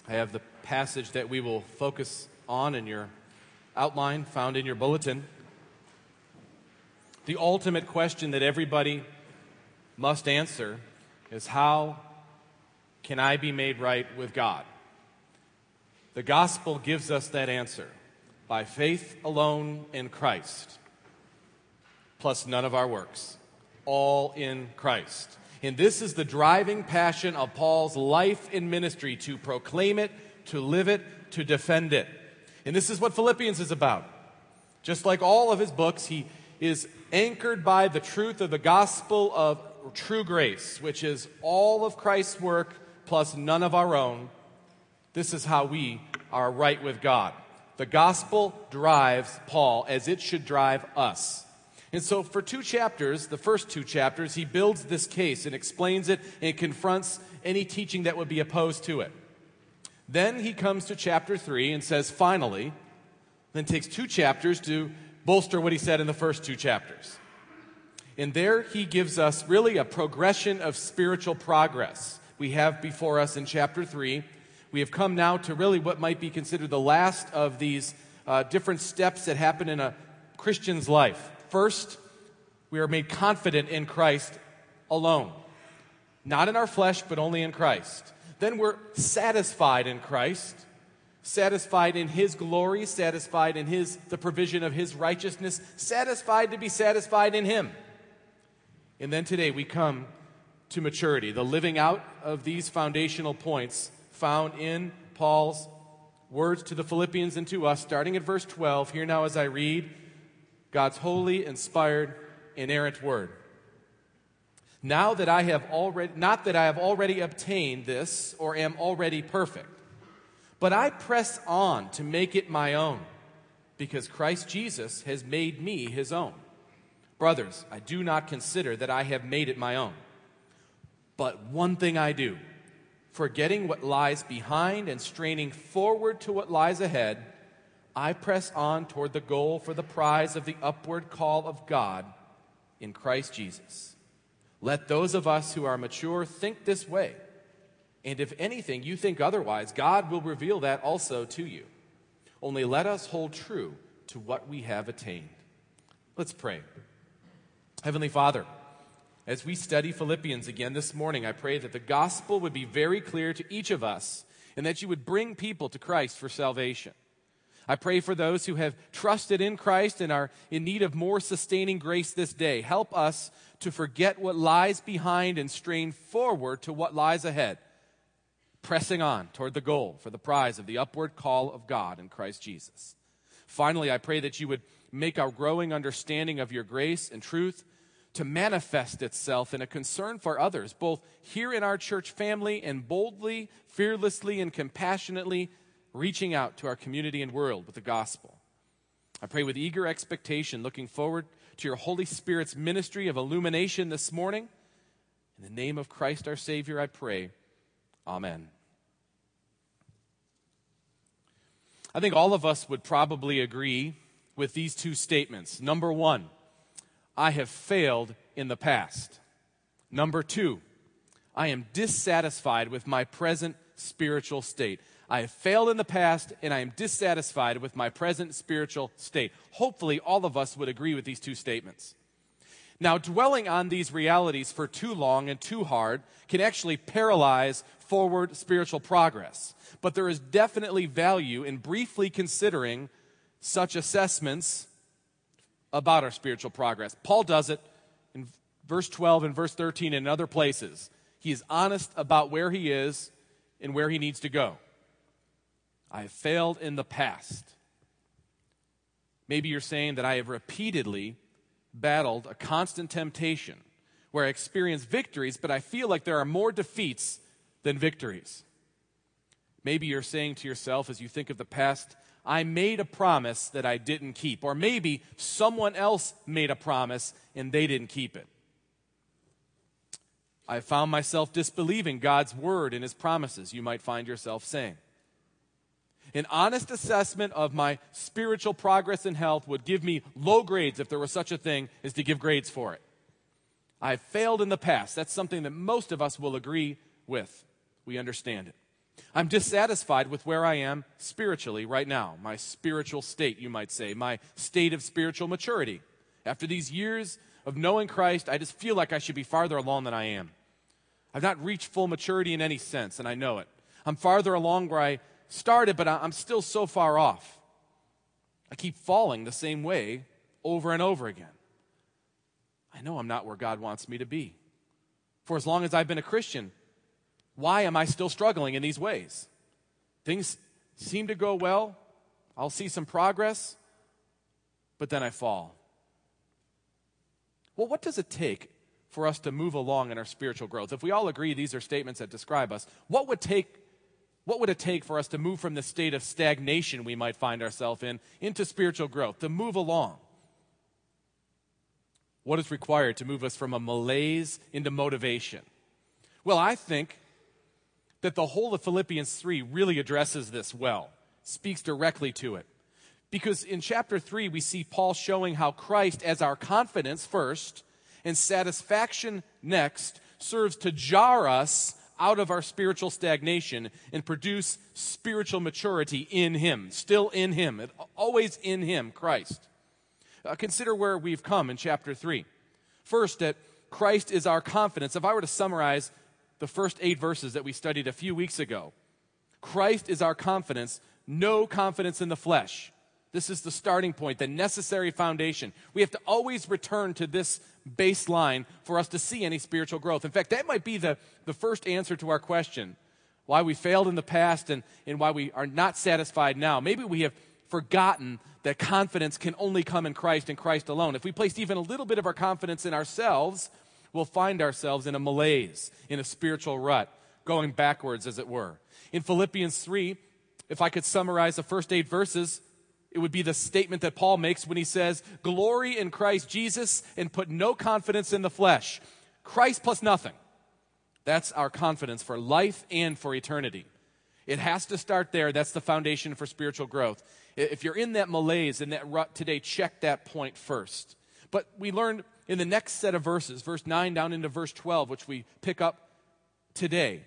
I have the passage that we will focus on in your outline found in your bulletin. The ultimate question that everybody must answer is, how can I be made right with God? The gospel gives us that answer. By faith alone in Christ, plus none of our works. All in Christ. And this is the driving passion of Paul's life in ministry, to proclaim it, to live it, to defend it. And this is what Philippians is about. Just like all of his books, he is anchored by the truth of the gospel of true grace, which is all of Christ's work plus none of our own. This is how we are right with God. The gospel drives Paul as it should drive us. And so for 2 chapters, the first 2 chapters, he builds this case and explains it and confronts any teaching that would be opposed to it. Then he comes to chapter 3 and says, finally, then takes 2 chapters to bolster what he said in the first 2 chapters. And there he gives us really a progression of spiritual progress. We have before us in chapter 3, we have come now to really what might be considered the last of these different steps that happen in a Christian's life. First, we are made confident in Christ alone. Not in our flesh, but only in Christ. Then we're satisfied in Christ, satisfied in His glory, satisfied in the provision of His righteousness, satisfied to be satisfied in Him. And then today we come to maturity, the living out of these foundational points found in Paul's words to the Philippians and to us, starting at verse 12. Here now as I read God's holy, inspired, inerrant word. Not that I have already obtained this or am already perfect, but I press on to make it my own, because Christ Jesus has made me His own. Brothers, I do not consider that I have made it my own. But one thing I do, forgetting what lies behind and straining forward to what lies ahead, I press on toward the goal for the prize of the upward call of God in Christ Jesus. Let those of us who are mature think this way. And if anything you think otherwise, God will reveal that also to you. Only let us hold true to what we have attained. Let's pray. Heavenly Father, as we study Philippians again this morning, I pray that the gospel would be very clear to each of us and that you would bring people to Christ for salvation. I pray for those who have trusted in Christ and are in need of more sustaining grace this day. Help us to forget what lies behind and strain forward to what lies ahead, pressing on toward the goal for the prize of the upward call of God in Christ Jesus. Finally, I pray that you would make our growing understanding of your grace and truth to manifest itself in a concern for others, both here in our church family and boldly, fearlessly, and compassionately reaching out to our community and world with the gospel. I pray with eager expectation, looking forward to your Holy Spirit's ministry of illumination this morning. In the name of Christ our Savior, I pray. Amen. I think all of us would probably agree with these 2 statements. Number 1, I have failed in the past. Number 2, I am dissatisfied with my present spiritual state. I have failed in the past, and I am dissatisfied with my present spiritual state. Hopefully, all of us would agree with these 2 statements. Now, dwelling on these realities for too long and too hard can actually paralyze forward spiritual progress. But there is definitely value in briefly considering such assessments about our spiritual progress. Paul does it in verse 12 and verse 13 and in other places. He is honest about where he is and where he needs to go. I have failed in the past. Maybe you're saying that I have repeatedly battled a constant temptation where I experience victories, but I feel like there are more defeats than victories. Maybe you're saying to yourself as you think of the past, I made a promise that I didn't keep. Or maybe someone else made a promise and they didn't keep it. I found myself disbelieving God's word and His promises, you might find yourself saying. An honest assessment of my spiritual progress and health would give me low grades if there was such a thing as to give grades for it. I've failed in the past. That's something that most of us will agree with. We understand it. I'm dissatisfied with where I am spiritually right now, my spiritual state, you might say, my state of spiritual maturity. After these years of knowing Christ, I just feel like I should be farther along than I am. I've not reached full maturity in any sense, and I know it. I'm farther along where I started, but I'm still so far off. I keep falling the same way over and over again. I know I'm not where God wants me to be. For as long as I've been a Christian, why am I still struggling in these ways? Things seem to go well. I'll see some progress, but then I fall. Well, what does it take for us to move along in our spiritual growth? If we all agree these are statements that describe us, what would it take for us to move from the state of stagnation we might find ourselves in into spiritual growth, to move along? What is required to move us from a malaise into motivation? Well, I think that the whole of Philippians 3 really addresses this well, speaks directly to it. Because in chapter 3, we see Paul showing how Christ, as our confidence first and satisfaction next, serves to jar us out of our spiritual stagnation and produce spiritual maturity in Him, still in Him, always in Him, Christ. Consider where we've come in chapter 3. First, that Christ is our confidence. If I were to summarize the first 8 verses that we studied a few weeks ago, Christ is our confidence, no confidence in the flesh. This is the starting point, the necessary foundation. We have to always return to this baseline for us to see any spiritual growth. In fact, that might be the first answer to our question, why we failed in the past and why we are not satisfied now. Maybe we have forgotten that confidence can only come in Christ and Christ alone. If we placed even a little bit of our confidence in ourselves, we'll find ourselves in a malaise, in a spiritual rut, going backwards, as it were. In Philippians 3, if I could summarize the first 8 verses, it would be the statement that Paul makes when he says, "Glory in Christ Jesus and put no confidence in the flesh." Christ plus nothing. That's our confidence for life and for eternity. It has to start there. That's the foundation for spiritual growth. If you're in that malaise, in that rut today, check that point first. But we learned in the next set of verses, verse 9 down into verse 12, which we pick up today,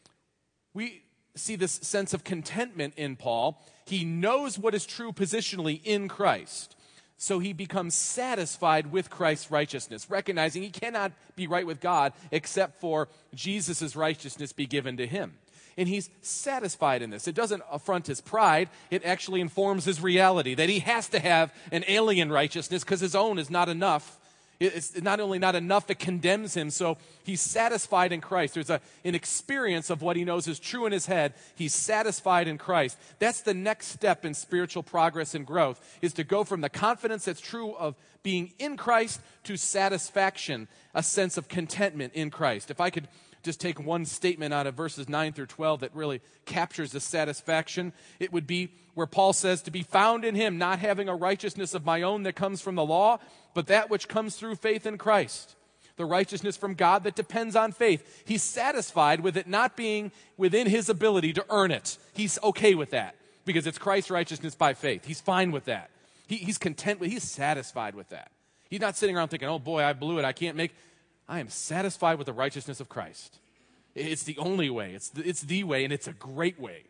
we see this sense of contentment in Paul. He knows what is true positionally in Christ. So he becomes satisfied with Christ's righteousness, recognizing he cannot be right with God except for Jesus' righteousness be given to him. And he's satisfied in this. It doesn't affront his pride. It actually informs his reality that he has to have an alien righteousness because his own is not enough. It's not only not enough, it condemns him. So he's satisfied in Christ. There's an experience of what he knows is true in his head. He's satisfied in Christ. That's the next step in spiritual progress and growth, is to go from the confidence that's true of being in Christ to satisfaction, a sense of contentment in Christ. If I could just take one statement out of verses 9 through 12 that really captures the satisfaction, it would be where Paul says, "To be found in him, not having a righteousness of my own that comes from the law, but that which comes through faith in Christ, the righteousness from God that depends on faith." He's satisfied with it not being within his ability to earn it. He's okay with that because it's Christ's righteousness by faith. He's fine with that. He's content with, he's satisfied with that. He's not sitting around thinking, "Oh boy, I blew it. I am satisfied with the righteousness of Christ. It's the only way. It's the way, and it's a great way.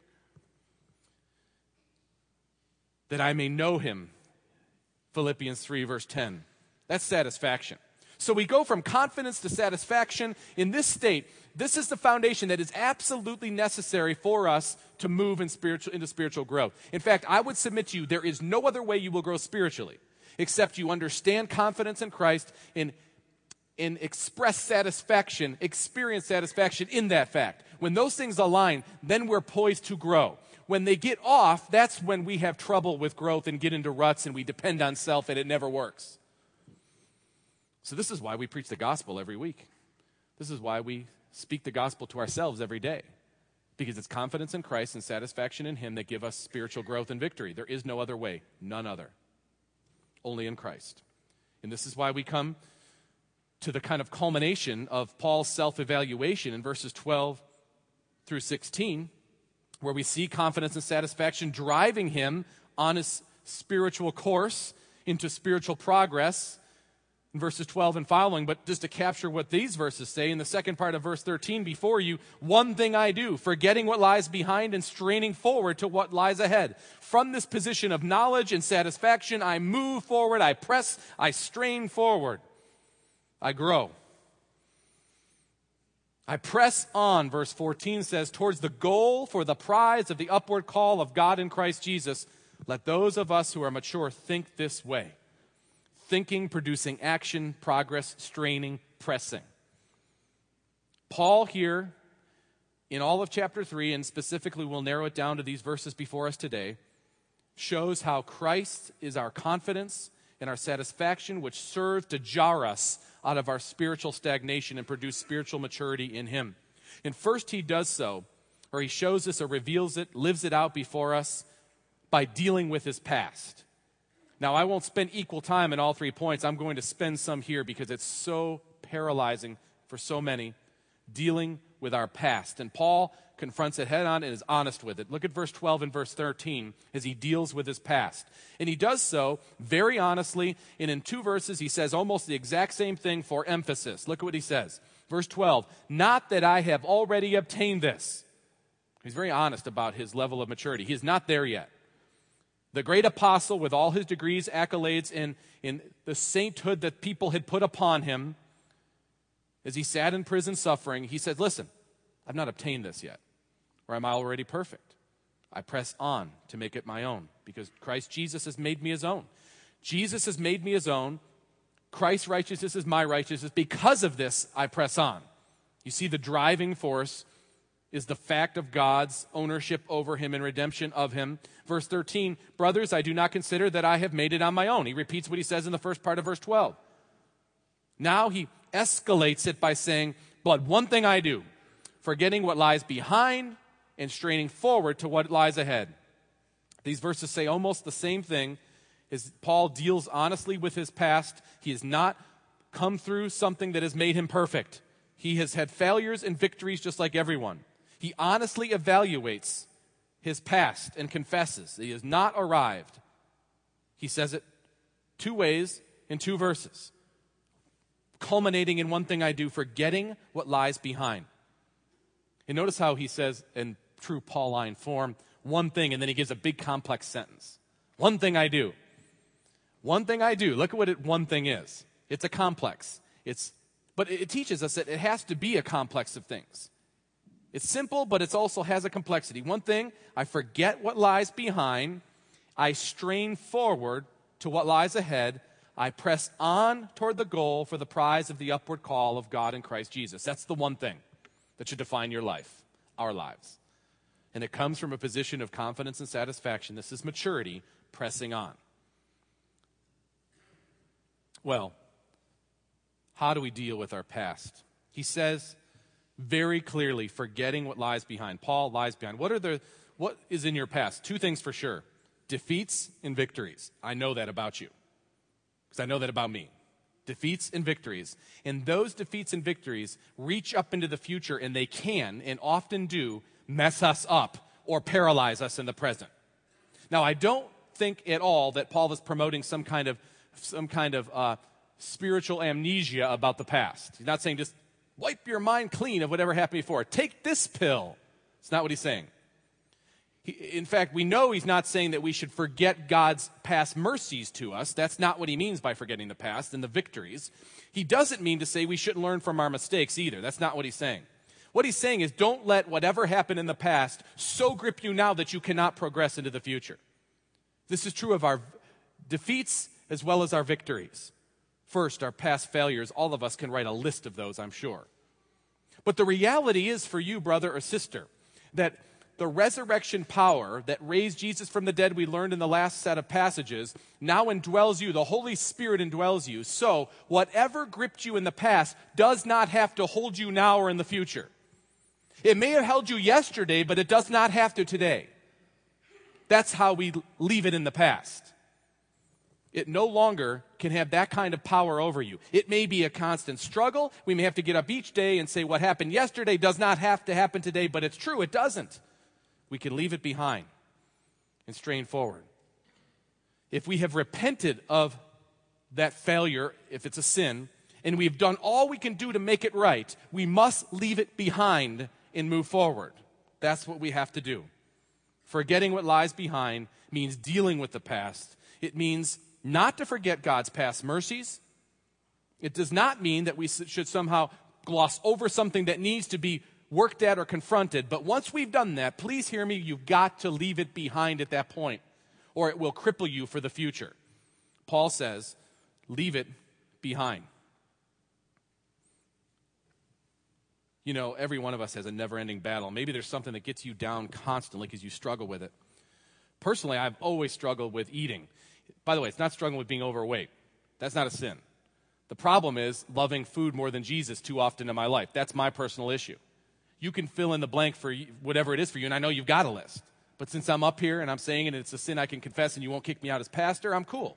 That I may know him." Philippians 3, verse 10. That's satisfaction. So we go from confidence to satisfaction. In this state, this is the foundation that is absolutely necessary for us to move into spiritual growth. In fact, I would submit to you, there is no other way you will grow spiritually except you understand confidence in Christ and express satisfaction, experience satisfaction in that fact. When those things align, then we're poised to grow. When they get off, that's when we have trouble with growth and get into ruts and we depend on self and it never works. So this is why we preach the gospel every week. This is why we speak the gospel to ourselves every day. Because it's confidence in Christ and satisfaction in him that give us spiritual growth and victory. There is no other way, none other. Only in Christ. And this is why we come to the kind of culmination of Paul's self-evaluation in verses 12 through 16, where we see confidence and satisfaction driving him on his spiritual course into spiritual progress. in verses 12 and following, but just to capture what these verses say, in the second part of verse 13, before you, one thing I do, forgetting what lies behind and straining forward to what lies ahead. From this position of knowledge and satisfaction, I move forward, I press, I strain forward. I grow. I press on, verse 14 says, towards the goal for the prize of the upward call of God in Christ Jesus. Let those of us who are mature think this way. Thinking, producing action, progress, straining, pressing. Paul here, in all of chapter 3, and specifically we'll narrow it down to these verses before us today, shows how Christ is our confidence and our satisfaction, which serve to jar us out of our spiritual stagnation and produce spiritual maturity in him. And first he does so, or he shows us or reveals it, lives it out before us by dealing with his past. Now, I won't spend equal time in all 3 points. I'm going to spend some here because it's so paralyzing for so many, dealing with our past. And Paul confronts it head on and is honest with it. Look at verse 12 and verse 13 as he deals with his past. And he does so very honestly, and in 2 verses he says almost the exact same thing for emphasis. Look at what he says. Verse 12, not that I have already obtained this. He's very honest about his level of maturity. He is not there yet. The great apostle, with all his degrees, accolades, and in the sainthood that people had put upon him, as he sat in prison suffering, he said, listen, I've not obtained this yet, or am I already perfect? I press on to make it my own, because Christ Jesus has made me his own. Jesus has made me his own. Christ's righteousness is my righteousness. Because of this, I press on. You see, the driving force is the fact of God's ownership over him and redemption of him. Verse 13, brothers, I do not consider that I have made it on my own. He repeats what he says in the first part of verse 12. Now he escalates it by saying, but one thing I do, forgetting what lies behind and straining forward to what lies ahead. These verses say almost the same thing as Paul deals honestly with his past. He has not come through something that has made him perfect. He has had failures and victories just like everyone. He honestly evaluates his past and confesses that he has not arrived. He says it 2 ways in 2 verses, culminating in one thing I do, forgetting what lies behind. And notice how he says in true Pauline form, one thing, and then he gives a big complex sentence. One thing I do. One thing I do. Look at what one thing is. It's a complex. But it teaches us that it has to be a complex of things. It's simple, but it also has a complexity. One thing, I forget what lies behind. I strain forward to what lies ahead. I press on toward the goal for the prize of the upward call of God in Christ Jesus. That's the one thing that should define your life, our lives. And it comes from a position of confidence and satisfaction. This is maturity, pressing on. Well, how do we deal with our past? He says very clearly, forgetting what lies behind. Paul lies behind. What is in your past? 2 things for sure. Defeats and victories. I know that about you, because I know that about me. Defeats and victories. And those defeats and victories reach up into the future, and they can, and often do, mess us up or paralyze us in the present. Now, I don't think at all that Paul is promoting some kind of spiritual amnesia about the past. He's not saying just wipe your mind clean of whatever happened before. Take this pill. It's not what he's saying. In fact, we know he's not saying that we should forget God's past mercies to us. That's not what he means by forgetting the past and the victories. He doesn't mean to say we shouldn't learn from our mistakes either. That's not what he's saying. What he's saying is don't let whatever happened in the past so grip you now that you cannot progress into the future. This is true of our defeats as well as our victories. First, our past failures. All of us can write a list of those, I'm sure. But the reality is for you, brother or sister, that the resurrection power that raised Jesus from the dead we learned in the last set of passages now indwells you. The Holy Spirit indwells you. So whatever gripped you in the past does not have to hold you now or in the future. It may have held you yesterday, but it does not have to today. That's how we leave it in the past. It no longer can have that kind of power over you. It may be a constant struggle. We may have to get up each day and say what happened yesterday does not have to happen today, but it's true, it doesn't. We can leave it behind and strain forward. If we have repented of that failure, if it's a sin, and we've done all we can do to make it right, we must leave it behind and move forward. That's what we have to do. Forgetting what lies behind means dealing with the past. It means not to forget God's past mercies. It does not mean that we should somehow gloss over something that needs to be worked at or confronted. But once we've done that, please hear me, you've got to leave it behind at that point, or it will cripple you for the future. Paul says, leave it behind. You know, every one of us has a never-ending battle. Maybe there's something that gets you down constantly because you struggle with it. Personally, I've always struggled with eating. By the way, it's not struggling with being overweight. That's not a sin. The problem is loving food more than Jesus too often in my life. That's my personal issue. You can fill in the blank for whatever it is for you, and I know you've got a list. But since I'm up here and I'm saying it, it's a sin I can confess and you won't kick me out as pastor, I'm cool.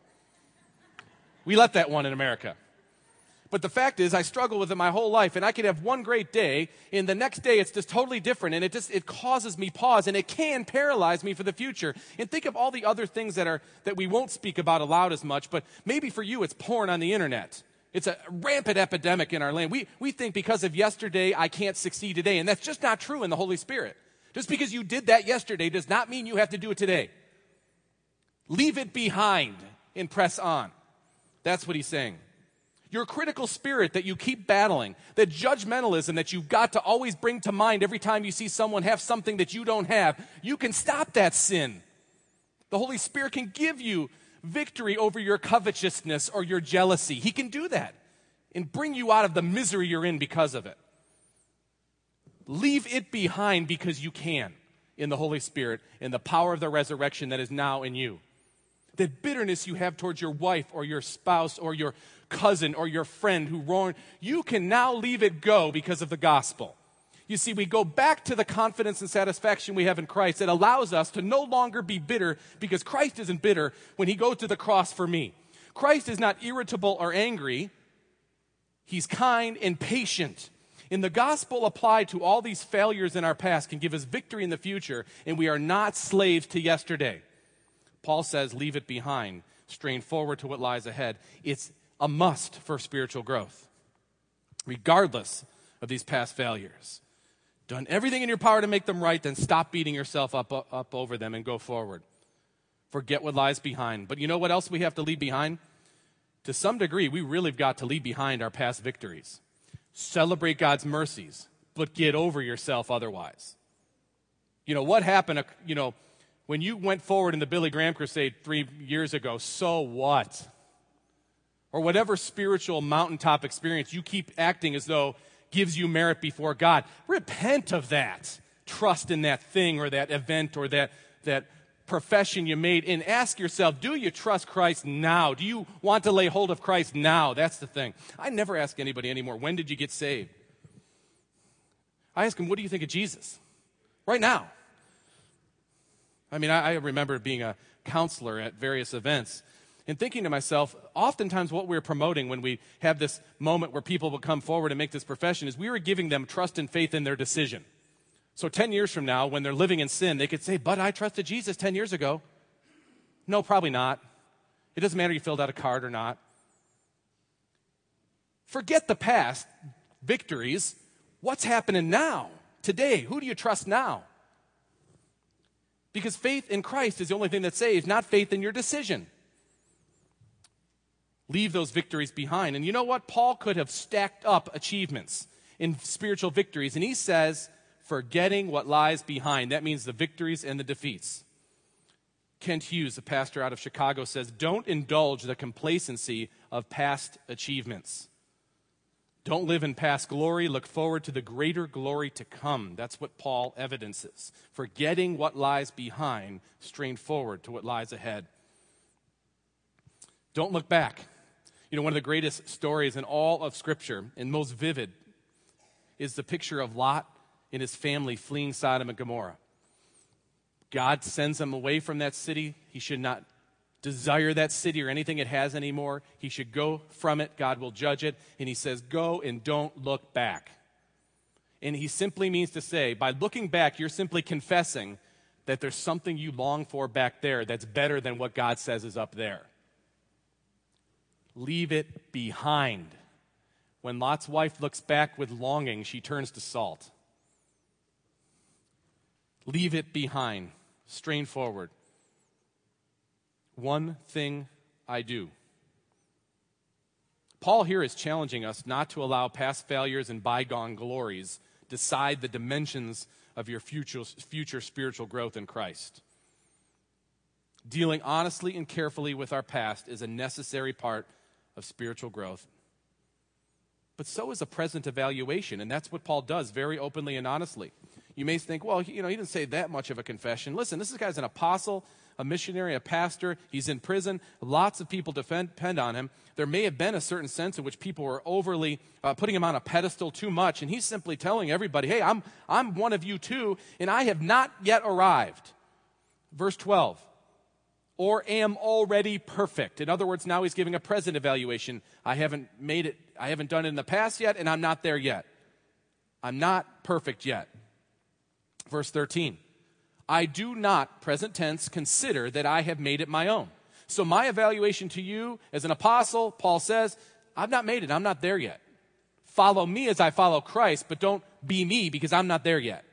We let that one in America. But the fact is, I struggle with it my whole life, and I could have one great day, and the next day it's just totally different, and it causes me pause, and it can paralyze me for the future. And think of all the other things that we won't speak about aloud as much, but maybe for you it's porn on the internet. It's a rampant epidemic in our land. We think because of yesterday, I can't succeed today, and that's just not true in the Holy Spirit. Just because you did that yesterday does not mean you have to do it today. Leave it behind and press on. That's what he's saying. Your critical spirit that you keep battling, that judgmentalism that you've got to always bring to mind every time you see someone have something that you don't have, you can stop that sin. The Holy Spirit can give you victory over your covetousness or your jealousy. He can do that and bring you out of the misery you're in because of it. Leave it behind because you can in the Holy Spirit and the power of the resurrection that is now in you. That bitterness you have towards your wife or your spouse or your cousin or your friend who wronged, you can now leave it go because of the gospel. You see, we go back to the confidence and satisfaction we have in Christ that allows us to no longer be bitter because Christ isn't bitter when he goes to the cross for me. Christ is not irritable or angry. He's kind and patient. And the gospel applied to all these failures in our past can give us victory in the future, and we are not slaves to yesterday. Paul says, leave it behind, strain forward to what lies ahead. It's a must for spiritual growth, regardless of these past failures. Done everything in your power to make them right, then stop beating yourself up over them and go forward. Forget what lies behind. But you know what else we have to leave behind? To some degree, we really have got to leave behind our past victories. Celebrate God's mercies, but get over yourself otherwise. You know, what happened, when you went forward in the Billy Graham crusade 3 years ago, so what? Or whatever spiritual mountaintop experience you keep acting as though gives you merit before God. Repent of that. Trust in that thing or that event or that profession you made and ask yourself, do you trust Christ now? Do you want to lay hold of Christ now? That's the thing. I never ask anybody anymore, when did you get saved? I ask them, what do you think of Jesus? Right now. I mean, I remember being a counselor at various events and thinking to myself, oftentimes what we're promoting when we have this moment where people will come forward and make this profession is we were giving them trust and faith in their decision. So 10 years from now, when they're living in sin, they could say, but I trusted Jesus 10 years ago. No, probably not. It doesn't matter if you filled out a card or not. Forget the past victories. What's happening now, today? Who do you trust now? Because faith in Christ is the only thing that saves, not faith in your decision. Leave those victories behind. And you know what? Paul could have stacked up achievements in spiritual victories. And he says, forgetting what lies behind. That means the victories and the defeats. Kent Hughes, a pastor out of Chicago, says, don't indulge the complacency of past achievements. Don't live in past glory. Look forward to the greater glory to come. That's what Paul evidences. Forgetting what lies behind, strain forward to what lies ahead. Don't look back. You know, one of the greatest stories in all of Scripture, and most vivid, is the picture of Lot and his family fleeing Sodom and Gomorrah. God sends them away from that city. He should not desire that city or anything it has anymore. He should go from it. God will judge it. And he says, go and don't look back. And he simply means to say, by looking back, you're simply confessing that there's something you long for back there that's better than what God says is up there. Leave it behind. When Lot's wife looks back with longing, she turns to salt. Leave it behind. Strain forward. One thing I do. Paul here is challenging us not to allow past failures and bygone glories decide the dimensions of your future spiritual growth in Christ. Dealing honestly and carefully with our past is a necessary part of spiritual growth. But so is a present evaluation, and that's what Paul does very openly and honestly. You may think, well, he didn't say that much of a confession. Listen, this guy's an apostle, a missionary, a pastor. He's in prison. Lots of people depend on him. There may have been a certain sense in which people were overly putting him on a pedestal too much, and he's simply telling everybody, hey, I'm one of you too, and I have not yet arrived. Verse 12, or am already perfect. In other words, now he's giving a present evaluation. I haven't done it in the past yet, and I'm not there yet. I'm not perfect yet. Verse 13, I do not, present tense, consider that I have made it my own. So my evaluation to you as an apostle, Paul says, I've not made it. I'm not there yet. Follow me as I follow Christ, but don't be me because I'm not there yet.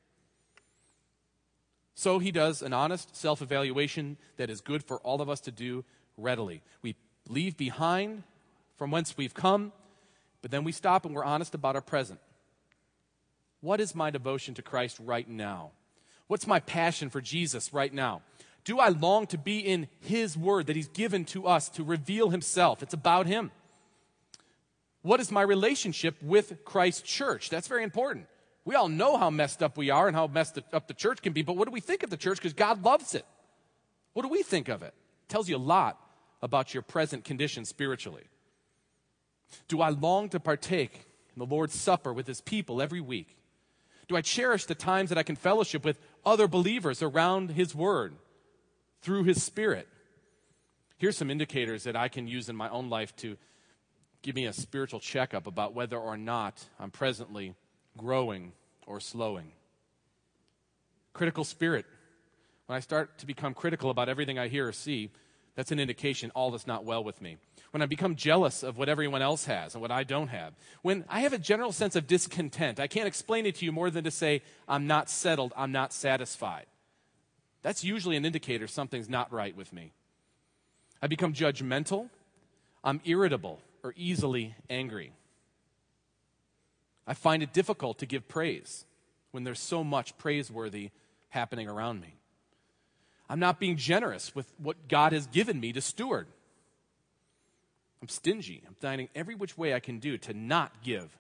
So he does an honest self-evaluation that is good for all of us to do readily. We leave behind from whence we've come, but then we stop and we're honest about our present. What is my devotion to Christ right now? What's my passion for Jesus right now? Do I long to be in his word that he's given to us to reveal himself? It's about him. What is my relationship with Christ's church? That's very important. We all know how messed up we are and how messed up the church can be, but what do we think of the church? Because God loves it. What do we think of it? It tells you a lot about your present condition spiritually. Do I long to partake in the Lord's Supper with his people every week? Do I cherish the times that I can fellowship with other believers around his word through his Spirit? Here's some indicators that I can use in my own life to give me a spiritual checkup about whether or not I'm presently growing or slowing. Critical spirit. When I start to become critical about everything I hear or see, that's an indication all is not well with me. When I become jealous of what everyone else has and what I don't have. When I have a general sense of discontent, I can't explain it to you more than to say, I'm not settled, I'm not satisfied. That's usually an indicator something's not right with me. I become judgmental, I'm irritable or easily angry. I find it difficult to give praise when there's so much praiseworthy happening around me. I'm not being generous with what God has given me to steward. I'm stingy. I'm finding every which way I can do to not give.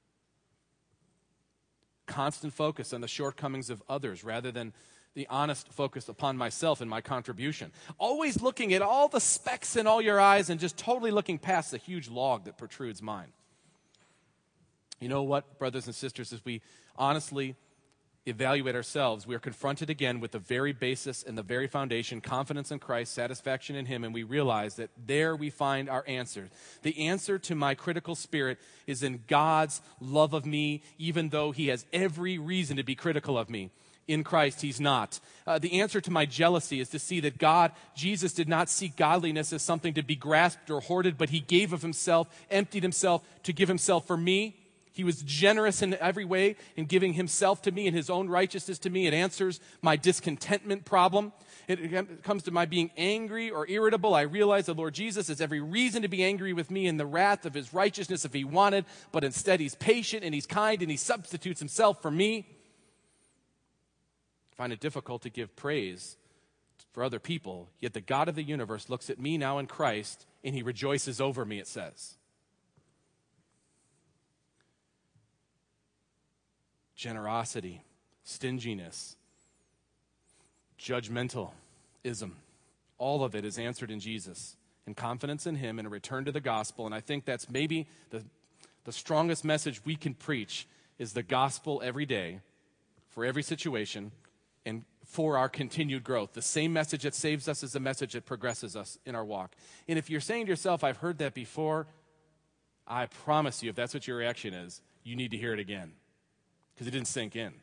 Constant focus on the shortcomings of others rather than the honest focus upon myself and my contribution. Always looking at all the specks in all your eyes and just totally looking past the huge log that protrudes mine. You know what, brothers and sisters, as we honestly evaluate ourselves, we are confronted again with the very basis and the very foundation, confidence in Christ, satisfaction in him, and we realize that there we find our answer. The answer to my critical spirit is in God's love of me, even though he has every reason to be critical of me. In Christ, he's not. The answer to my jealousy is to see that Jesus did not seek godliness as something to be grasped or hoarded, but he gave of himself, emptied himself to give himself for me. He was generous in every way in giving himself to me and his own righteousness to me. It answers my discontentment problem. It comes to my being angry or irritable. I realize the Lord Jesus has every reason to be angry with me in the wrath of his righteousness if he wanted, but instead he's patient and he's kind and he substitutes himself for me. I find it difficult to give praise for other people, yet the God of the universe looks at me now in Christ and he rejoices over me, it says. Generosity, stinginess, judgmentalism, all of it is answered in Jesus and confidence in him and a return to the gospel. And I think that's maybe the strongest message we can preach is the gospel every day for every situation and for our continued growth. The same message that saves us is the message that progresses us in our walk. And if you're saying to yourself, I've heard that before, I promise you, if that's what your reaction is, you need to hear it again. Because it didn't sink in.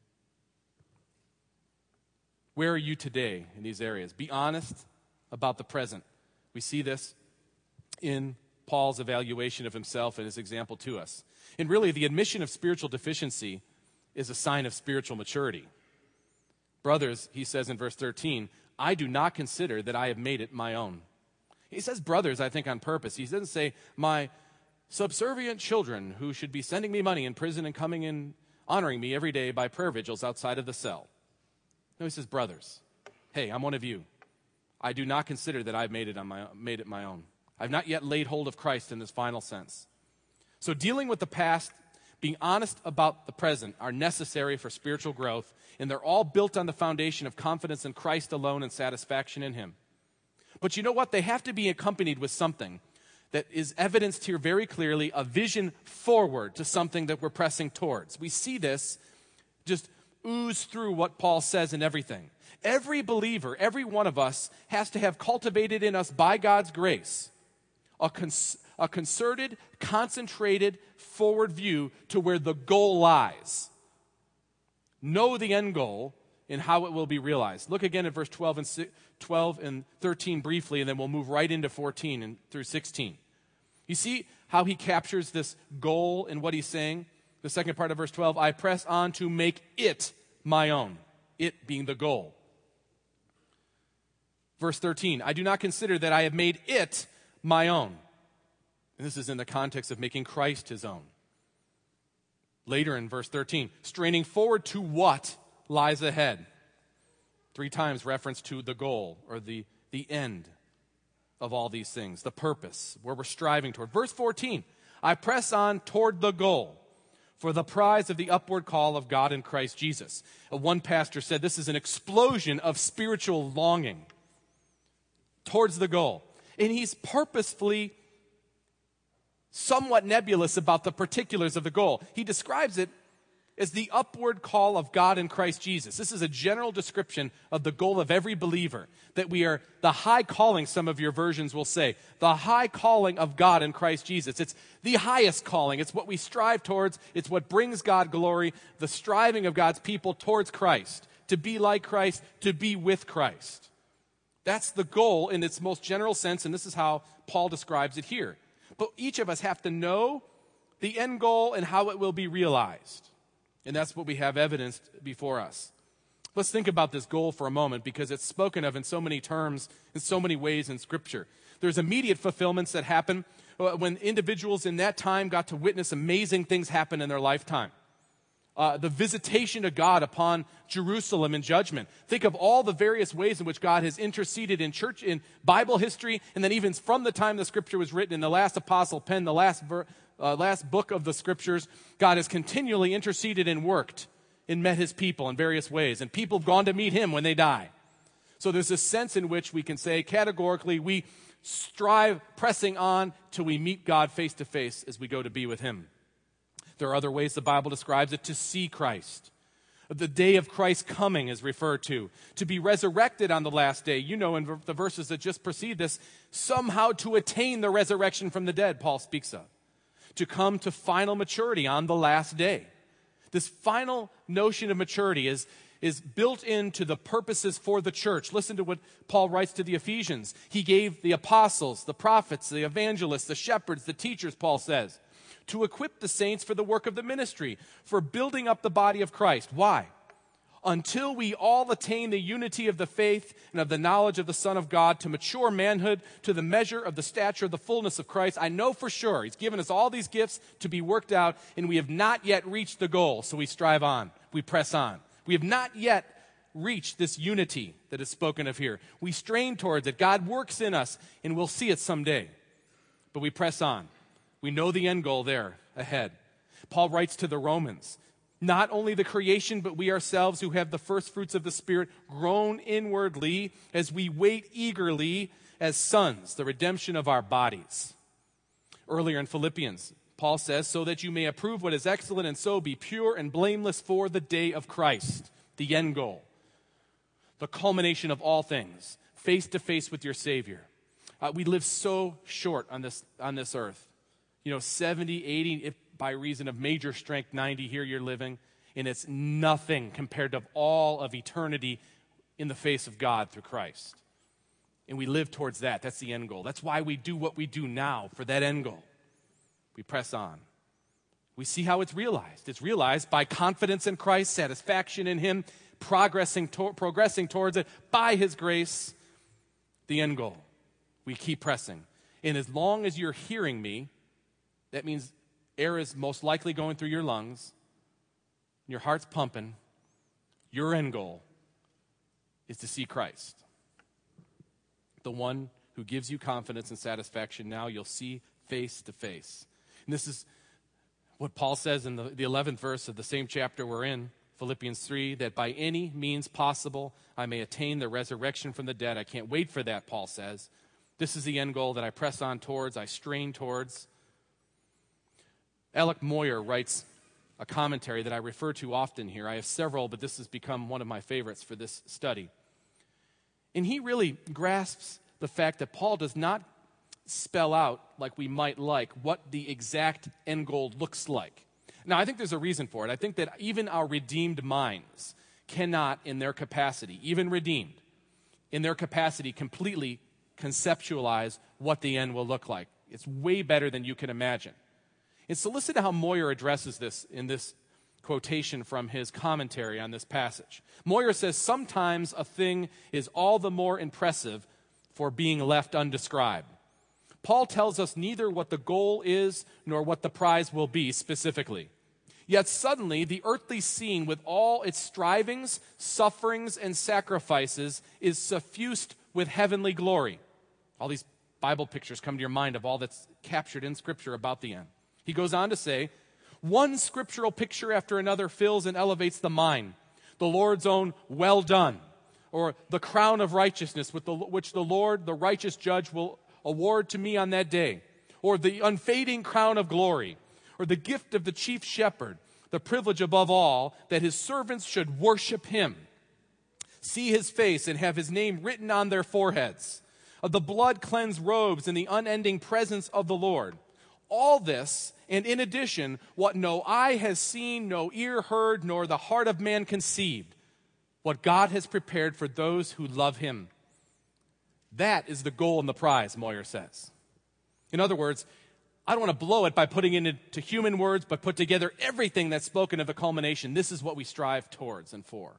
Where are you today in these areas? Be honest about the present. We see this in Paul's evaluation of himself and his example to us. And really, the admission of spiritual deficiency is a sign of spiritual maturity. Brothers, he says in verse 13, I do not consider that I have made it my own. He says brothers, I think, on purpose. He doesn't say my subservient children who should be sending me money in prison and coming in honoring me every day by prayer vigils outside of the cell. No, he says brothers. Hey, I'm one of you. I do not consider that I've made it my own. I've not yet laid hold of Christ in this final sense. So dealing with the past, being honest about the present are necessary for spiritual growth, and they're all built on the foundation of confidence in Christ alone and satisfaction in him. But you know what? They have to be accompanied with something that is evidenced here very clearly, a vision forward to something that we're pressing towards. We see this just ooze through what Paul says in everything. Every believer, every one of us, has to have cultivated in us by God's grace a concerted, concentrated, forward view to where the goal lies. Know the end goal and how it will be realized. Look again at verse 12 and 13 briefly, and then we'll move right into 14 and through 16. You see how he captures this goal in what he's saying? The second part of verse 12, I press on to make it my own, it being the goal. Verse 13, I do not consider that I have made it my own. And this is in the context of making Christ his own. Later in verse 13, straining forward to what lies ahead. 3 times reference to the goal or the end of all these things, the purpose, where we're striving toward. Verse 14, I press on toward the goal for the prize of the upward call of God in Christ Jesus. One pastor said this is an explosion of spiritual longing towards the goal. And he's purposefully somewhat nebulous about the particulars of the goal. He describes it as the upward call of God in Christ Jesus. This is a general description of the goal of every believer, that we are the high calling, some of your versions will say, the high calling of God in Christ Jesus. It's the highest calling. It's what we strive towards. It's what brings God glory, the striving of God's people towards Christ, to be like Christ, to be with Christ. That's the goal in its most general sense, and this is how Paul describes it here. But each of us have to know the end goal and how it will be realized. And that's what we have evidenced before us. Let's think about this goal for a moment, because it's spoken of in so many terms, in so many ways in Scripture. There's immediate fulfillments that happen when individuals in that time got to witness amazing things happen in their lifetime. The visitation of God upon Jerusalem in judgment. Think of all the various ways in which God has interceded in church, in Bible history, and then even from the time the Scripture was written, in the last apostle penned the last book of the Scriptures, God has continually interceded and worked and met his people in various ways. And people have gone to meet him when they die. So there's a sense in which we can say categorically we strive pressing on till we meet God face to face as we go to be with him. There are other ways the Bible describes it: to see Christ. The day of Christ's coming is referred to be resurrected on the last day. You know, in the verses that just precede this, somehow to attain the resurrection from the dead, Paul speaks of. To come to final maturity on the last day. This final notion of maturity is built into the purposes for the church. Listen to what Paul writes to the Ephesians. He gave the apostles, the prophets, the evangelists, the shepherds, the teachers, Paul says, to equip the saints for the work of the ministry, for building up the body of Christ. Why? Until we all attain the unity of the faith and of the knowledge of the Son of God, to mature manhood, to the measure of the stature of the fullness of Christ. I know for sure he's given us all these gifts to be worked out, and we have not yet reached the goal, so we strive on. We press on. We have not yet reached this unity that is spoken of here. We strain towards it. God works in us, and we'll see it someday. But we press on. We know the end goal there ahead. Paul writes to the Romans, not only the creation, but we ourselves who have the first fruits of the Spirit groan inwardly as we wait eagerly as sons, the redemption of our bodies. Earlier in Philippians, Paul says, so that you may approve what is excellent and so be pure and blameless for the day of Christ, the end goal, the culmination of all things, face to face with your Savior. We live so short on this earth. 70, 80, if by reason of major strength, 90 here you're living, and it's nothing compared to all of eternity in the face of God through Christ. And we live towards that. That's the end goal. That's why we do what we do now, for that end goal. We press on. We see how it's realized. It's realized by confidence in Christ, satisfaction in Him, progressing towards it by His grace, the end goal. We keep pressing. And as long as you're hearing me, that means air is most likely going through your lungs, your heart's pumping, your end goal is to see Christ. The one who gives you confidence and satisfaction now you'll see face to face. And this is what Paul says in the 11th verse of the same chapter we're in, Philippians 3, that by any means possible I may attain the resurrection from the dead. I can't wait for that, Paul says. This is the end goal that I press on towards, I strain towards. Alec Moyer writes a commentary that I refer to often here. I have several, but this has become one of my favorites for this study. And he really grasps the fact that Paul does not spell out, like we might like, what the exact end goal looks like. Now, I think there's a reason for it. I think that even our redeemed minds cannot, in their capacity, even redeemed, in their capacity, completely conceptualize what the end will look like. It's way better than you can imagine. And so listen to how Moyer addresses this in this quotation from his commentary on this passage. Moyer says, sometimes a thing is all the more impressive for being left undescribed. Paul tells us neither what the goal is nor what the prize will be specifically. Yet suddenly the earthly scene with all its strivings, sufferings, and sacrifices is suffused with heavenly glory. All these Bible pictures come to your mind of all that's captured in Scripture about the end. He goes on to say, one scriptural picture after another fills and elevates the mind. The Lord's own well done, or the crown of righteousness which the Lord, the righteous judge, will award to me on that day, or the unfading crown of glory, or the gift of the chief shepherd, the privilege above all that his servants should worship him, see his face and have his name written on their foreheads, of the blood-cleansed robes and the unending presence of the Lord. All this, and in addition, what no eye has seen, no ear heard, nor the heart of man conceived, what God has prepared for those who love him. That is the goal and the prize, Moyer says. In other words, I don't want to blow it by putting it into human words, but put together everything that's spoken of the culmination. This is what we strive towards and for.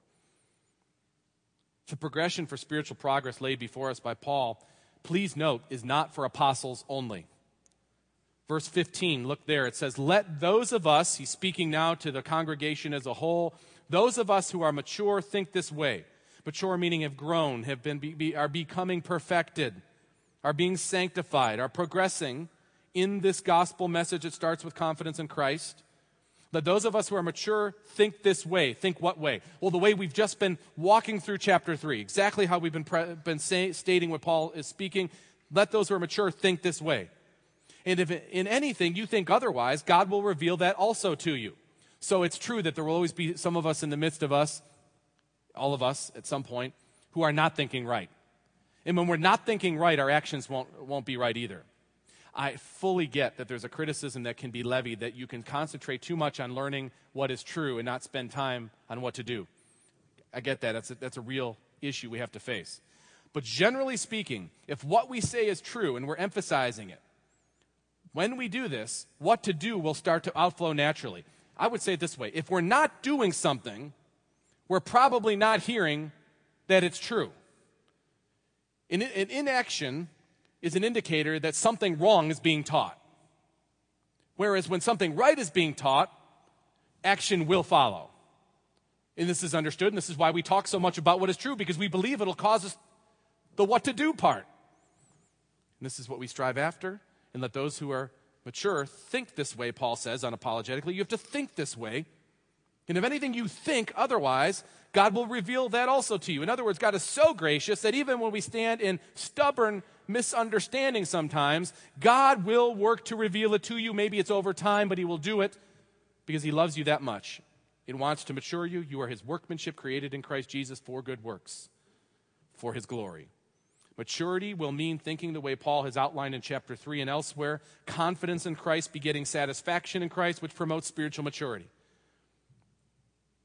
The progression for spiritual progress laid before us by Paul, please note, is not for apostles only. Verse 15, look there. It says, let those of us, he's speaking now to the congregation as a whole, those of us who are mature think this way. Mature meaning have grown, are becoming perfected, are being sanctified, are progressing in this gospel message that starts with confidence in Christ. Let those of us who are mature think this way. Think what way? Well, the way we've just been walking through chapter 3, exactly how we've been stating what Paul is speaking. Let those who are mature think this way. And if in anything you think otherwise, God will reveal that also to you. So it's true that there will always be some of us in the midst of us, all of us at some point, who are not thinking right. And when we're not thinking right, our actions won't be right either. I fully get that there's a criticism that can be levied that you can concentrate too much on learning what is true and not spend time on what to do. I get that. That's a real issue we have to face. But generally speaking, if what we say is true and we're emphasizing it, when we do this, what to do will start to outflow naturally. I would say it this way. If we're not doing something, we're probably not hearing that it's true. An inaction is an indicator that something wrong is being taught. Whereas when something right is being taught, action will follow. And this is understood, and this is why we talk so much about what is true, because we believe it'll cause us the what to do part. And this is what we strive after. And let those who are mature think this way, Paul says unapologetically. You have to think this way. And if anything you think otherwise, God will reveal that also to you. In other words, God is so gracious that even when we stand in stubborn misunderstanding sometimes, God will work to reveal it to you. Maybe it's over time, but he will do it because he loves you that much. He wants to mature you. You are his workmanship created in Christ Jesus for good works, for his glory. Maturity will mean thinking the way Paul has outlined in chapter 3 and elsewhere. Confidence in Christ begetting satisfaction in Christ, which promotes spiritual maturity.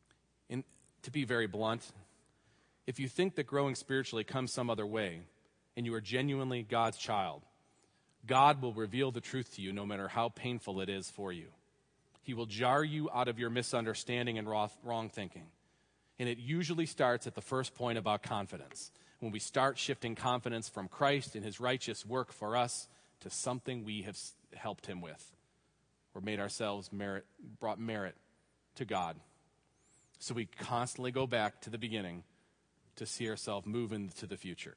And to be very blunt, if you think that growing spiritually comes some other way, and you are genuinely God's child, God will reveal the truth to you no matter how painful it is for you. He will jar you out of your misunderstanding and wrong thinking. And it usually starts at the first point about confidence, when we start shifting confidence from Christ and his righteous work for us to something we have helped him with or made ourselves brought merit to God. So we constantly go back to the beginning to see ourselves move into the future.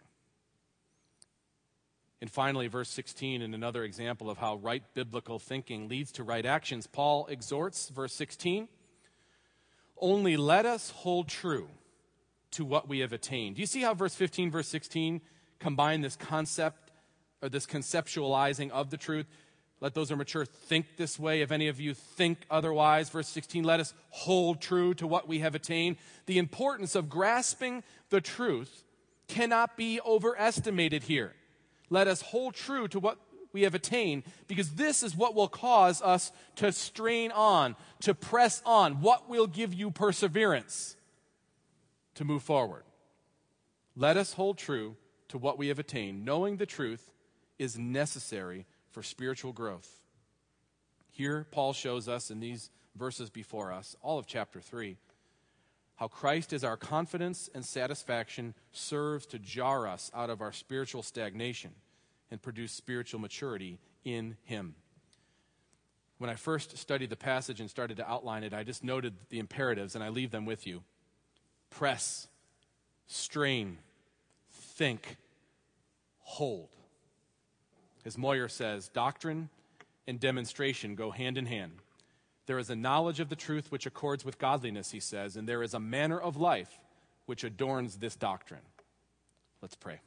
And finally, verse 16, and another example of how right biblical thinking leads to right actions, Paul exhorts, verse 16, only let us hold true to what we have attained. Do you see how verse 15, verse 16 combine this concept, or this conceptualizing of the truth? Let those who are mature think this way. If any of you think otherwise, verse 16, let us hold true to what we have attained. The importance of grasping the truth cannot be overestimated here. Let us hold true to what we have attained, because this is what will cause us to strain on, to press on, what will give you perseverance to move forward. Let us hold true to what we have attained, knowing the truth is necessary for spiritual growth. Here, Paul shows us in these verses before us, all of chapter 3, how Christ as our confidence and satisfaction serves to jar us out of our spiritual stagnation and produce spiritual maturity in him. When I first studied the passage and started to outline it, I just noted the imperatives, and I leave them with you. Press, strain, think, hold. As Moyer says, doctrine and demonstration go hand in hand. There is a knowledge of the truth which accords with godliness, he says, and there is a manner of life which adorns this doctrine. Let's pray.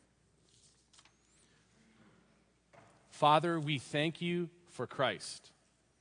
Father, we thank you for Christ.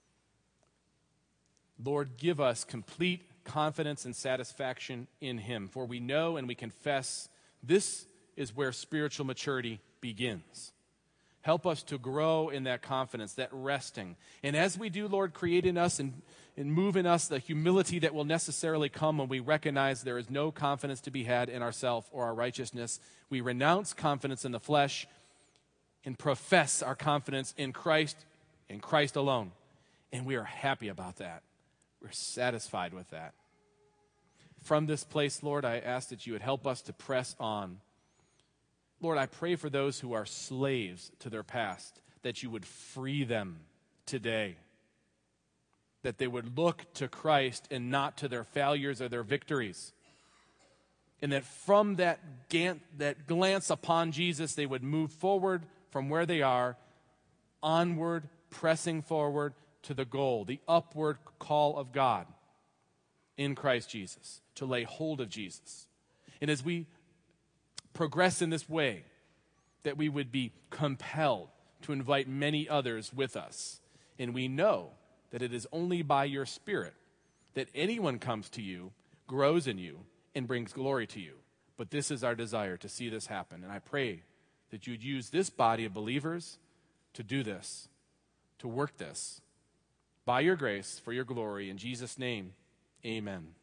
Lord, give us complete confidence and satisfaction in him, for we know and we confess this is where spiritual maturity begins. Help us to grow in that confidence, that resting. And as we do, Lord, create in us and move in us the humility that will necessarily come when we recognize there is no confidence to be had in ourselves or our righteousness. We renounce confidence in the flesh and profess our confidence in Christ alone. And we are happy about that. We're satisfied with that. From this place, Lord, I ask that you would help us to press on. Lord, I pray for those who are slaves to their past, that you would free them today, that they would look to Christ and not to their failures or their victories, and that from that glance upon Jesus, they would move forward from where they are, onward, pressing forward to the goal, the upward call of God in Christ Jesus, to lay hold of Jesus. And as we progress in this way, that we would be compelled to invite many others with us. And we know that it is only by your Spirit that anyone comes to you, grows in you, and brings glory to you. But this is our desire, to see this happen. And I pray that you'd use this body of believers to do this, to work this, by your grace, for your glory. In Jesus' name, amen.